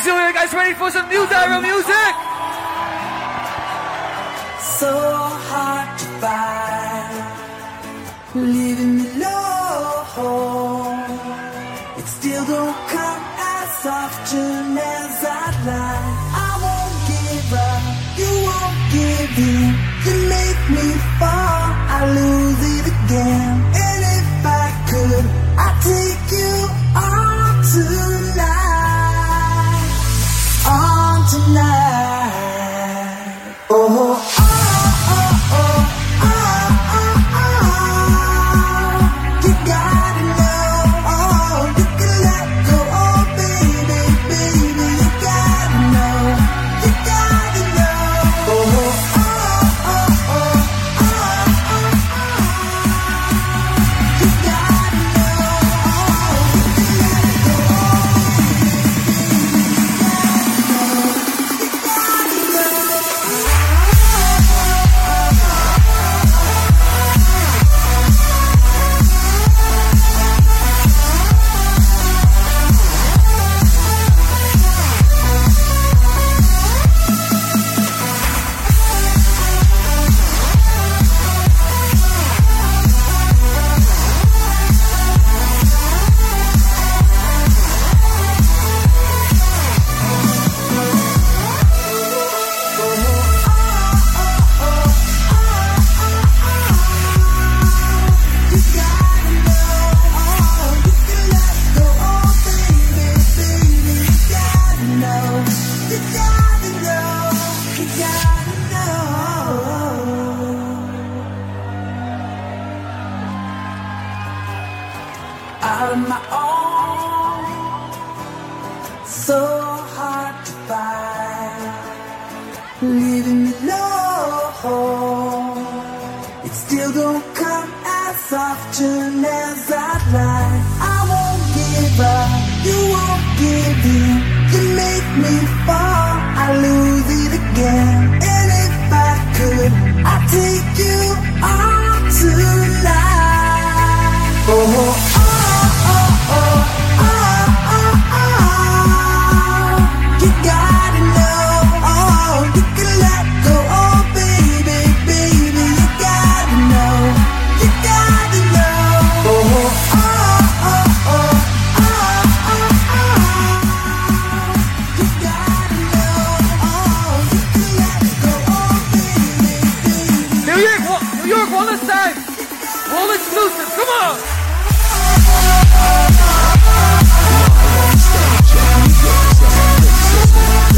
So are you guys ready for some new Zyro music? So hard to find, leaving me alone. It still don't come as often as I'd like. I won't give up, you won't give in. You make me fall, I lose it again. And if I could, I'd take you on tonight. On tonight. Oh. Out of my own, so hard to find, leaving me alone. It still don't come as often as I'd like. I won't give up, you won't give in. You make me fall, I lose it again. And if I could, I'd take you on tonight. Oh. You gotta know, you can let go, oh baby, baby, you gotta know, you gotta know, you gotta know, you can let go, oh baby, baby. New York, one last time. All exclusive, come on. Live on stage at New York City Princess.